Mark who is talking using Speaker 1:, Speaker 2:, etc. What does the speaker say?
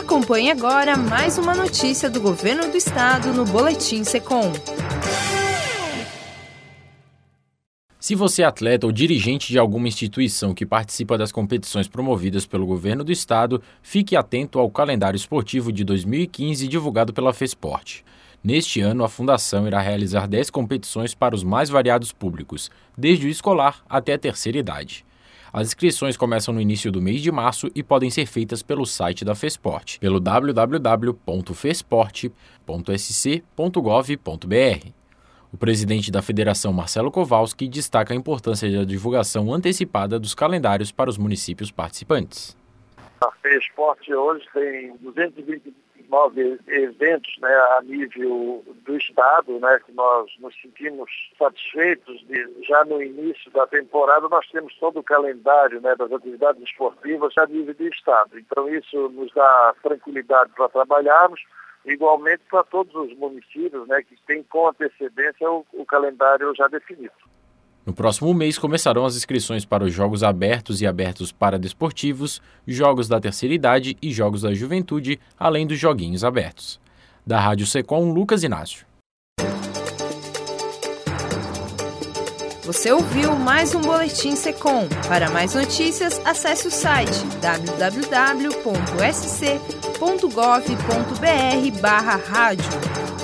Speaker 1: Acompanhe agora mais uma notícia do Governo do Estado no Boletim Secom.
Speaker 2: Se você é atleta ou dirigente de alguma instituição que participa das competições promovidas pelo Governo do Estado, fique atento ao calendário esportivo de 2015 divulgado pela FESPORT. Neste ano, a Fundação irá realizar 10 competições para os mais variados públicos, desde o escolar até a terceira idade. As inscrições começam no início do mês de março e podem ser feitas pelo site da FESPORT, pelo www.fesport.sc.gov.br. O presidente da Federação, Marcelo Kowalski, destaca a importância da divulgação antecipada dos calendários para os municípios participantes.
Speaker 3: A FESPORT hoje tem 229 eventos, a nível do Estado, que nós nos sentimos satisfeitos de, já no início da temporada, nós temos todo o calendário das atividades esportivas a nível do Estado. Então isso nos dá tranquilidade para trabalharmos, igualmente para todos os municípios que têm com antecedência o calendário já definido.
Speaker 2: No próximo mês começarão as inscrições para os Jogos Abertos e Abertos Paradesportivos, Jogos da Terceira Idade e Jogos da Juventude, além dos Joguinhos Abertos. Da Rádio Secom, Lucas Inácio.
Speaker 1: Você ouviu mais um Boletim Secom. Para mais notícias, acesse o site www.sc.gov.br/rádio.